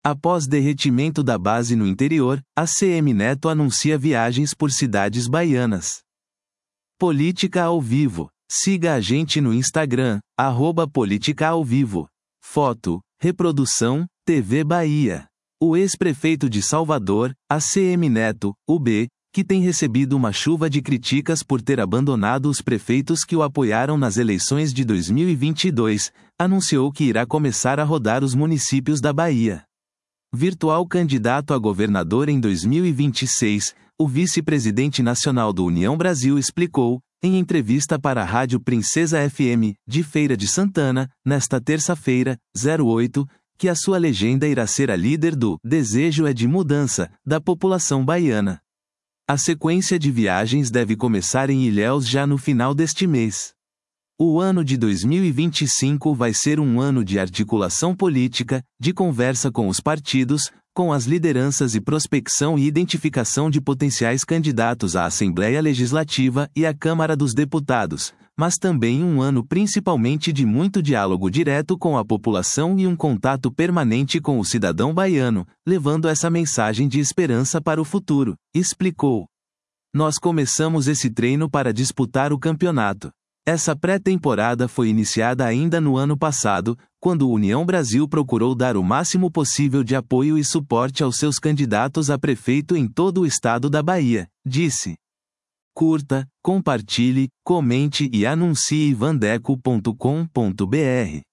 Após derretimento da base no interior, ACM Neto anuncia viagens por cidades baianas. Política ao vivo. Siga a gente no Instagram, @políticaaovivo. Foto, reprodução, TV Bahia. O ex-prefeito de Salvador, ACM Neto, UB, que tem recebido uma chuva de críticas por ter abandonado os prefeitos que o apoiaram nas eleições de 2022, anunciou que irá começar a rodar os municípios da Bahia. Virtual candidato a governador em 2026, o vice-presidente nacional do União Brasil explicou, em entrevista para a Rádio Princesa FM, de Feira de Santana, nesta terça-feira, 08, que a sua legenda irá ser a líder do "Desejo é de Mudança" da população baiana. A sequência de viagens deve começar em Ilhéus já no final deste mês. O ano de 2025 vai ser um ano de articulação política, de conversa com os partidos, com as lideranças e prospecção e identificação de potenciais candidatos à Assembleia Legislativa e à Câmara dos Deputados, mas também um ano principalmente de muito diálogo direto com a população e um contato permanente com o cidadão baiano, levando essa mensagem de esperança para o futuro, explicou. Nós começamos esse treino para disputar o campeonato. Essa pré-temporada foi iniciada ainda no ano passado, quando o União Brasil procurou dar o máximo possível de apoio e suporte aos seus candidatos a prefeito em todo o estado da Bahia, disse. Curta, compartilhe, comente e anuncie vandeco.com.br.